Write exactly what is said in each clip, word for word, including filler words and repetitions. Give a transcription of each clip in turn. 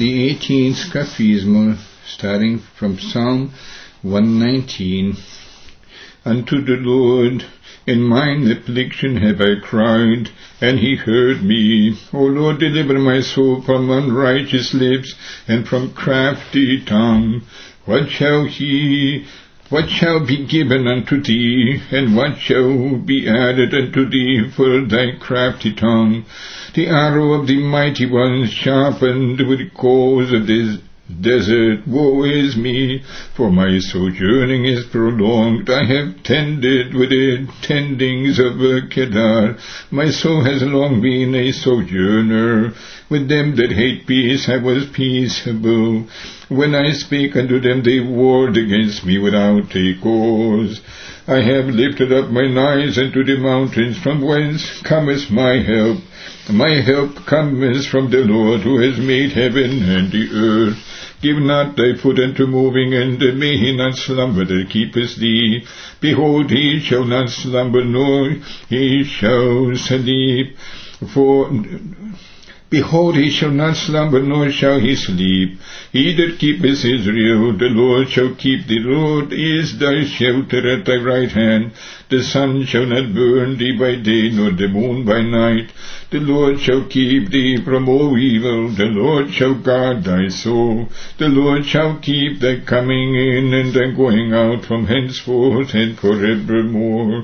the eighteenth Scaphismal, starting from Psalm one nineteen. Unto the Lord in mine affliction have I cried, and he heard me. O Lord, deliver my soul from unrighteous lips, and from crafty tongue. What shall he, what shall be given unto thee, and what shall be added unto thee for thy crafty tongue? The arrow of the mighty ones sharpened with coals of this desert. Woe is me, for my sojourning is prolonged. I have tended with the tendings of Kedar. My soul has long been a sojourner. With them that hate peace I was peaceable. When I spake unto them, they warred against me without a cause. I have lifted up mine eyes unto the mountains, from whence cometh my help. My help cometh from the Lord, who has made heaven and the earth. Give not thy foot unto moving, and may he not slumber that keepeth thee. Behold, he shall not slumber, nor he shall sleep. For Behold, he shall not slumber, nor shall he sleep. He that keepeth Israel, the Lord shall keep thee. The Lord is thy shelter at thy right hand. The sun shall not burn thee by day, nor the moon by night. The Lord shall keep thee from all evil. The Lord shall guard thy soul. The Lord shall keep thy coming in and thy going out from henceforth and forevermore.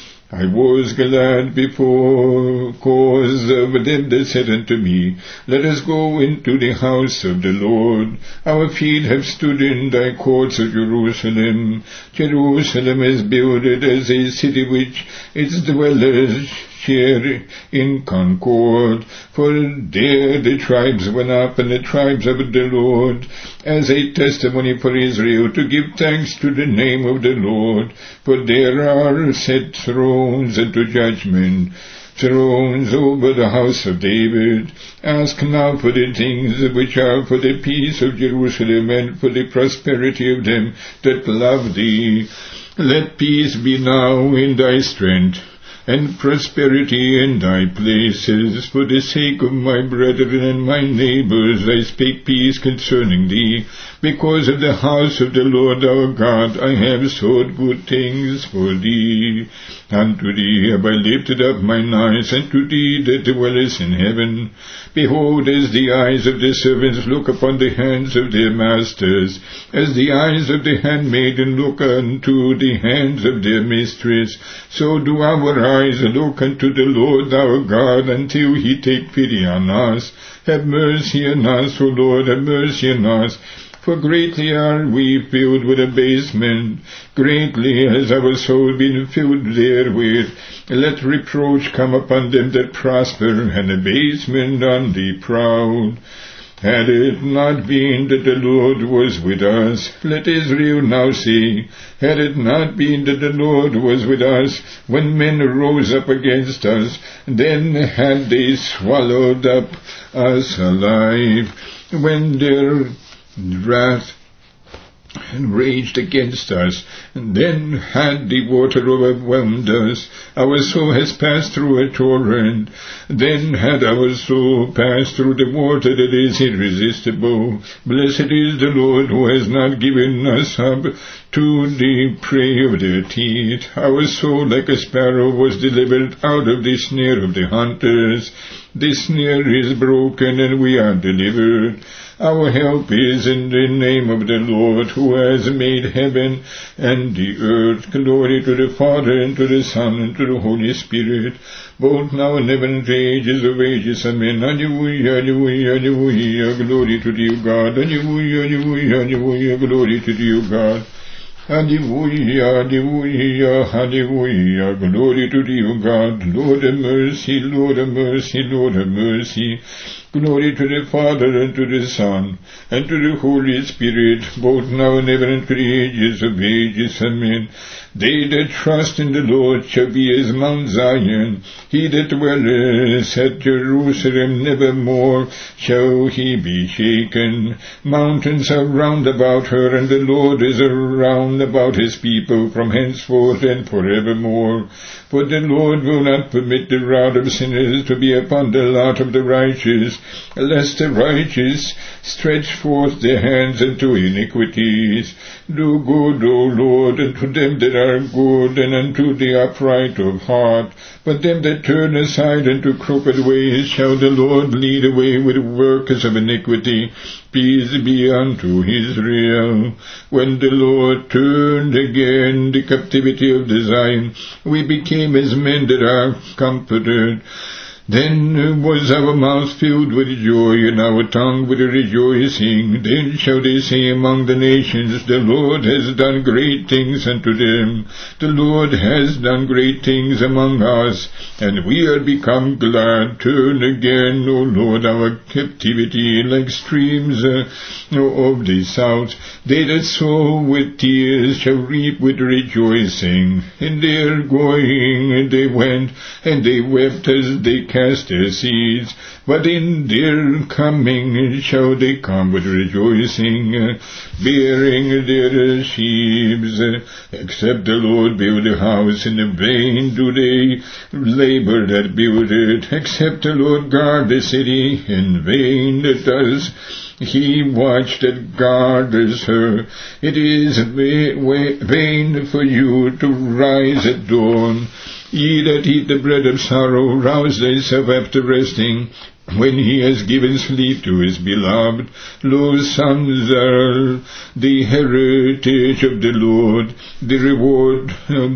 I was glad before cause of them that said unto me, Let us go into the house of the Lord. Our feet have stood in thy courts of Jerusalem. Jerusalem is builded as a city which its dwellers share in concord. For there the tribes went up, and the tribes of the Lord, as a testimony for Israel, to give thanks to the name of the Lord. For there are set thrones unto judgment, thrones over the house of David. Ask now for the things which are for the peace of Jerusalem, and for the prosperity of them that love thee. Let peace be now in thy strength, and prosperity in thy places. For the sake of my brethren and my neighbors I speak peace concerning thee. Because of the house of the Lord our God I have sought good things for thee. Unto thee have I lifted up mine eyes, unto thee that dwellest in heaven. Behold, as the eyes of the servants look upon the hands of their masters, as the eyes of the handmaiden look unto the hands of their mistress, so do our eyes look unto the Lord our God, until he take pity on us. Have mercy on us, O Lord, have mercy on us. For greatly are we filled with abasement, greatly has our soul been filled therewith. Let reproach come upon them that prosper, and abasement on the proud. Had it not been that the Lord was with us, let Israel now say, had it not been that the Lord was with us, when men rose up against us, then had they swallowed up us alive. When their wrath and raged against us, and then had the water overwhelmed us. Our soul has passed through a torrent, then had our soul passed through the water that is irresistible. Blessed is the Lord, who has not given us up to the prey of their teeth. Our soul like a sparrow was delivered out of the snare of the hunters. The snare is broken, and we are delivered. Our help is in the name of the Lord, who has made heaven and the earth. Glory to the Father, and to the Son, and to the Holy Spirit, both now and ever, and to ages of ages. Amen. Alleluia, alleluia, alleluia. Glory to thee, God. Alleluia, alleluia, alleluia. Glory to thee, God. Hallelujah, hallelujah, hallelujah. Glory to thee, God. Lord have mercy, Lord have mercy, Lord have mercy. Glory to the Father, and to the Son, and to the Holy Spirit, both now and ever, and to the ages of ages. Amen. They that trust in the Lord shall be as Mount Zion. He that dwelleth at Jerusalem, nevermore shall he be shaken. Mountains are round about her, and the Lord is around about his people from henceforth and forevermore. For the Lord will not permit the rod of sinners to be upon the lot of the righteous, lest the righteous stretch forth their hands unto iniquities. Do good, O Lord, unto them that are good, and unto the upright of heart. But them that turn aside unto crooked ways shall the Lord lead away with workers of iniquity. Peace be unto Israel. When the Lord turned again the captivity of the Zion, we became as men that are comforted. Then was our mouth filled with joy, and our tongue with rejoicing. Then shall they say among the nations, The Lord has done great things unto them. The Lord has done great things among us, and we are become glad. Turn again, O Lord, our captivity, like streams uh, of the south. They that sow with tears shall reap with rejoicing. In their going they went, and they wept as they cast their seeds. But in their coming shall they come with rejoicing, bearing their sheaves. Except the Lord build a house, in vain do they labor that build it. Except the Lord guard the city, in vain does He watch that guards her. It is vain for you to rise at dawn. Ye that eat the bread of sorrow, rouse thyself after resting, when he has given sleep to his beloved. Lo, sons are the heritage of the Lord, the reward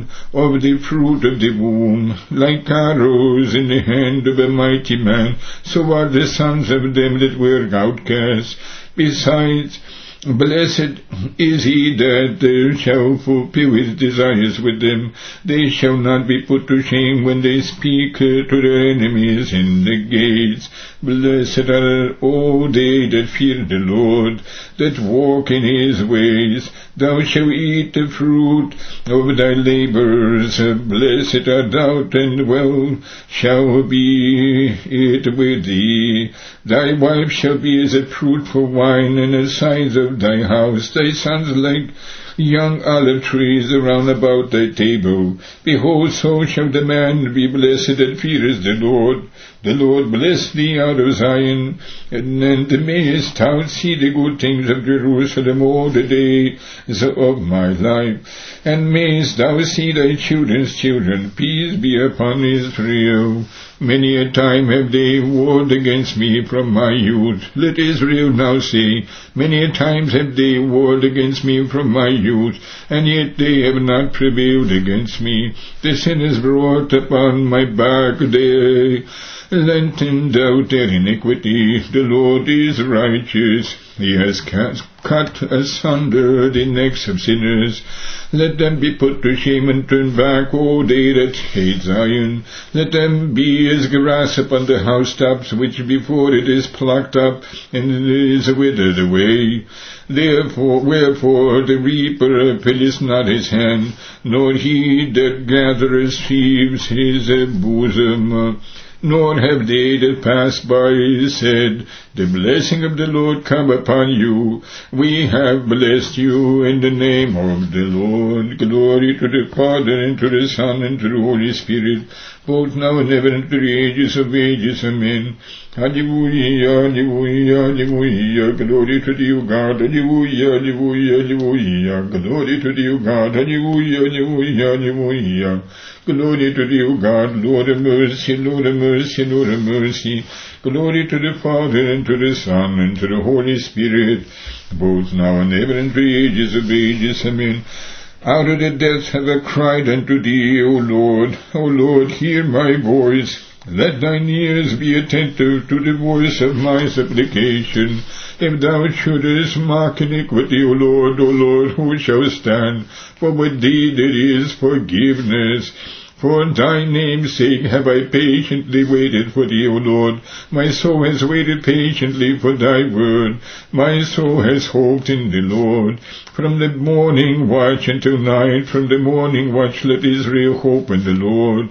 of the fruit of the womb. Like arrows in the hand of a mighty man, so are the sons of them that were outcasts. Besides, blessed is he that uh, shall fulfill his desires with them. They shall not be put to shame when they speak uh, to their enemies in the gates. Blessed are all they that fear the Lord, that walk in his ways. Thou shalt eat the fruit of thy labors. Blessed art thou, and well shall be it with thee. Thy wife shall be as a fruitful wine in the sides of thy house, thy sons like young olive trees around about thy table. Behold, so shall the man be blessed that feareth the Lord. The Lord bless thee out of Zion, and, and mayest thou see the good things of Jerusalem all the days of my life, and mayest thou see thy children's children. Peace be upon Israel. Many a time have they warred against me from my youth. Let Israel now say, Many a times have they warred against me from my youth, and yet they have not prevailed against me. The sin is brought upon my back, they lengthened out their iniquity. The Lord is righteous. He has cut asunder the necks of sinners. Let them be put to shame and turn back, O they that hate Zion. Let them be as grass upon the housetops, which before it is plucked up, and it is withered away. Therefore, wherefore the reaper filleth not his hand, nor he that gathereth sheaves his bosom. Nor have they that pass by said, The blessing of the Lord come upon you. We have blessed you in the name of the Lord. Glory to the Father, and to the Son, and to the Holy Spirit, both now and ever, and to the ages of ages. Amen. Hallelujah, hallelujah, hallelujah. Glory to thee, O God. Hallelujah, hallelujah, hallelujah. Glory to thee, O God. Hallelujah, hallelujah, hallelujah. Glory to thee, O God. Lord of mercy, Lord of mercy, Lord of mercy. Glory to the Father, and to the Son, and to the Holy Spirit, both now and ever, and to the ages of ages. Amen. Out of the depths have I cried unto thee, O Lord. O Lord, hear my voice. Let thine ears be attentive to the voice of my supplication. If thou shouldest mark iniquity, O Lord, O Lord, who shall stand? For with thee there is forgiveness. For thy name's sake have I patiently waited for thee, O Lord. My soul has waited patiently for thy word. My soul has hoped in the Lord. From the morning watch until night, from the morning watch let Israel hope in the Lord.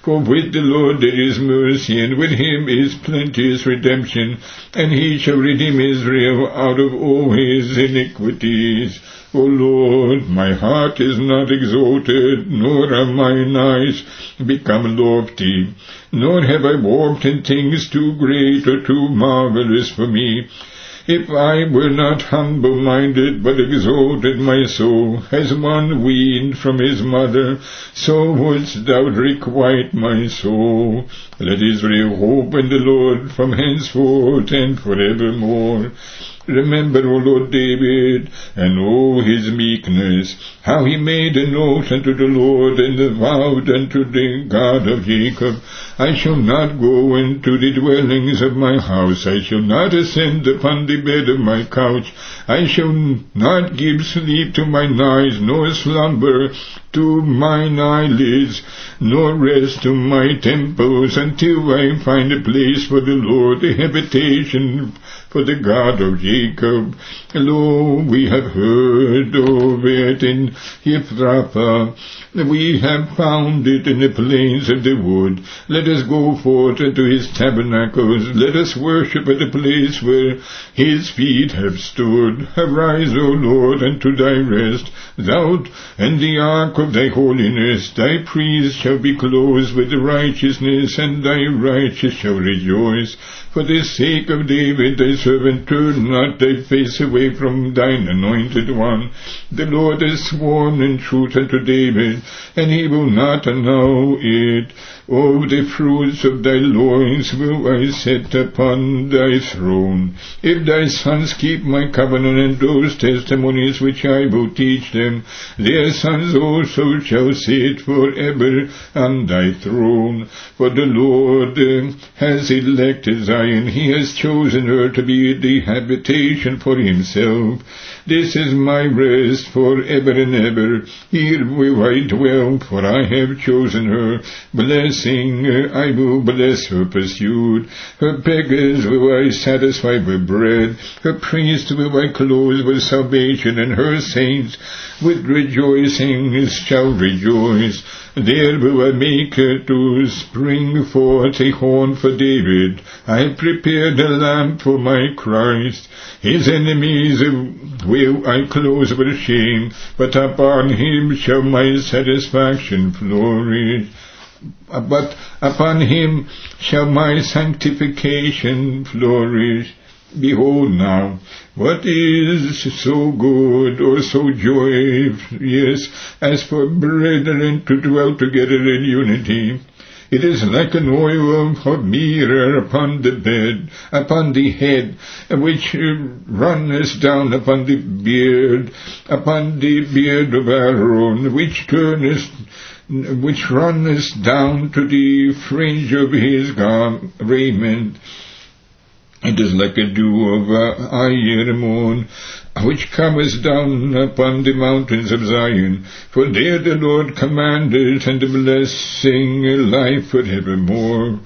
For with the Lord there is mercy, and with him is plenteous redemption, and he shall redeem Israel out of all his iniquities. O Lord, my heart is not exalted, nor are mine eyes become lofty, nor have I walked in things too great or too marvelous for me. If I were not humble-minded, but exalted my soul, as one weaned from his mother, so wouldst thou requite my soul. Let Israel hope in the Lord from henceforth and forevermore. Remember, O Lord David, and all his meekness, how he made an oath unto the Lord, and vowed unto the God of Jacob, I shall not go into the dwellings of my house, I shall not ascend upon the bed of my couch, I shall not give sleep to mine eyes, nor slumber to mine eyelids, nor rest to my temples, until I find a place for the Lord, a habitation for the God of Jacob. Lo, we have heard of it in Ephrathah, we have found it in the plains of the wood. Let us go forth into his tabernacles, let us worship at the place where his feet have stood. Arise, O Lord, unto thy rest, thou and the ark of thy holiness. Thy priests shall be clothed with righteousness, and thy righteous shall rejoice. For the sake of David thy servant, turn not thy face away from thine anointed one. The Lord has sworn in truth unto David, and he will not annul it. Of the fruits of thy loins will I set upon thy throne. If thy sons keep my covenant and those testimonies which I will teach them, their sons also shall sit forever on thy throne. For the Lord has elected Zion, he has chosen her to be the habitation for himself. This is my rest for ever and ever. Here will I dwell, for I have chosen her. Blessing, I will bless her pursued. Her beggars will I satisfy with bread. Her priests will I clothe with salvation, and her saints with rejoicing shall rejoice. There will I make her to spring forth a horn for David. I have prepared a lamp for my Christ. His enemies will I close with shame, but upon him shall my satisfaction flourish. But upon him shall my sanctification flourish. Behold now, what is so good or so joyous as for brethren to dwell together in unity? It is like an oil of myrrh upon the bed, upon the head, which runneth down upon the beard, upon the beard of Aaron, which turneth, which runneth down to the fringe of his garment, raiment. It is like a dew of uh, Ayermon, which cometh down upon the mountains of Zion. For there the Lord commanded, and the blessing life forevermore.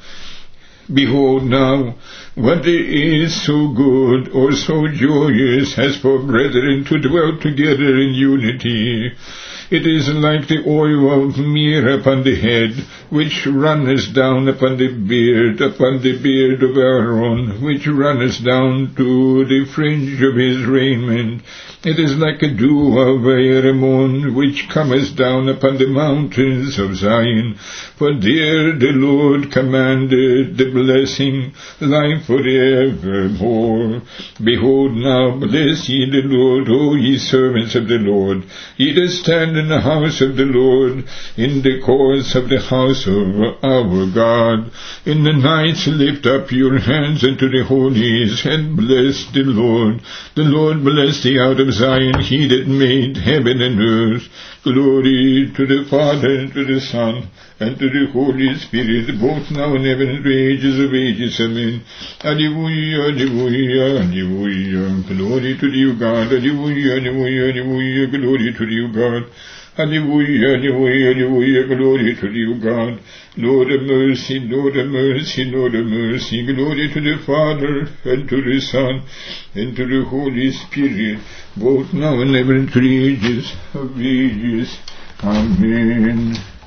Behold now, what is so good or so joyous as for brethren to dwell together in unity? It is like the oil of myrrh upon the head, which runneth down upon the beard, upon the beard of Aaron, which runneth down to the fringe of his raiment. It is like a dew of Ayermon, which cometh down upon the mountains of Zion. For there the Lord commanded the blessing, life forevermore. Behold now, bless ye the Lord, O ye servants of the Lord, ye that stand in the house of the Lord, in the courts of the house of our God. In the nights lift up your hands unto the holies, and bless the Lord. The Lord bless thee out of Zion, he that made heaven and earth. Glory to the Father, and to the Son, and to the Holy Spirit, both now and ever, and to the ages of ages. Amen. Alleluia, alleluia, alleluia. Glory to thee, God. Alleluia, alleluia, alleluia. Glory to thee, God. Alleluia, alleluia, alleluia. Glory to thee, God. Lord of mercy, Lord of mercy, Lord of mercy. Glory to the Father, and to the Son, and to the Holy Spirit, both now and ever, and to the ages of ages. Amen.